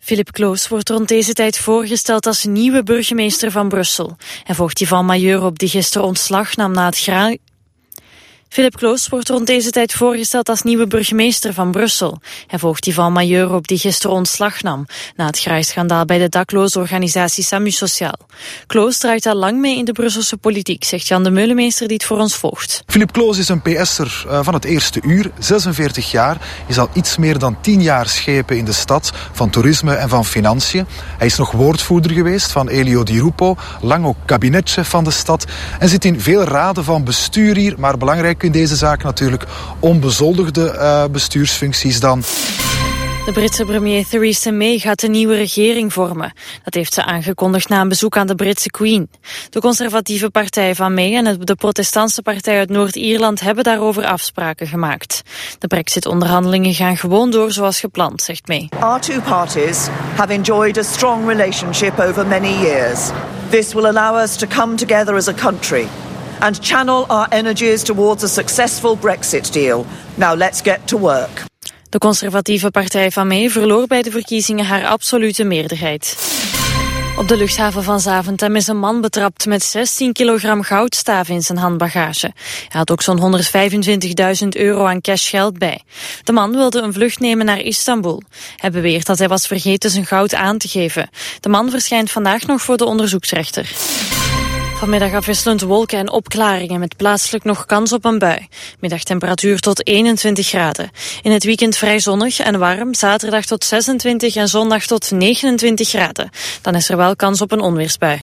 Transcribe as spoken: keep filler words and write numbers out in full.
Philippe Cloos wordt rond deze tijd voorgesteld als nieuwe burgemeester van Brussel. Hij volgt Yvan Mailleur op die gisteren ontslag nam na het gra... Philippe Cloos wordt rond deze tijd voorgesteld als nieuwe burgemeester van Brussel. Hij volgt Yvan Mailleur op die gisteren ontslag nam na het graaischandaal bij de dakloze organisatie Samu Sociaal. Cloos draait al lang mee in de Brusselse politiek, zegt Jan de Meulemeester die het voor ons volgt. Philippe Cloos is een P S'er van het eerste uur, zesenveertig jaar, is al iets meer dan tien jaar schepen in de stad van toerisme en van financiën. Hij is nog woordvoerder geweest van Elio Di Rupo, lang ook kabinetchef van de stad en zit in veel raden van bestuur hier, maar belangrijk in deze zaak natuurlijk onbezoldigde uh, bestuursfuncties dan. De Britse premier Theresa May gaat een nieuwe regering vormen. Dat heeft ze aangekondigd na een bezoek aan de Britse Queen. De conservatieve partij van May en de protestantse partij uit Noord-Ierland hebben daarover afspraken gemaakt. De Brexit-onderhandelingen gaan gewoon door zoals gepland, zegt May. Our two parties have enjoyed a strong relationship over many years. This will allow us to come together as a country and channel our energies towards a successful Brexit deal. Now let's get to work. De conservatieve partij van May verloor bij de verkiezingen haar absolute meerderheid. Op de luchthaven van Zaventem is een man betrapt met zestien kilogram goudstaven in zijn handbagage. Hij had ook zo'n honderdvijfentwintigduizend euro aan cashgeld bij. De man wilde een vlucht nemen naar Istanbul. Hij beweert dat hij was vergeten zijn goud aan te geven. De man verschijnt vandaag nog voor de onderzoeksrechter. Vanmiddag afwisselend wolken en opklaringen met plaatselijk nog kans op een bui. Middagtemperatuur tot eenentwintig graden. In het weekend vrij zonnig en warm, zaterdag tot zesentwintig en zondag tot negenentwintig graden. Dan is er wel kans op een onweersbui.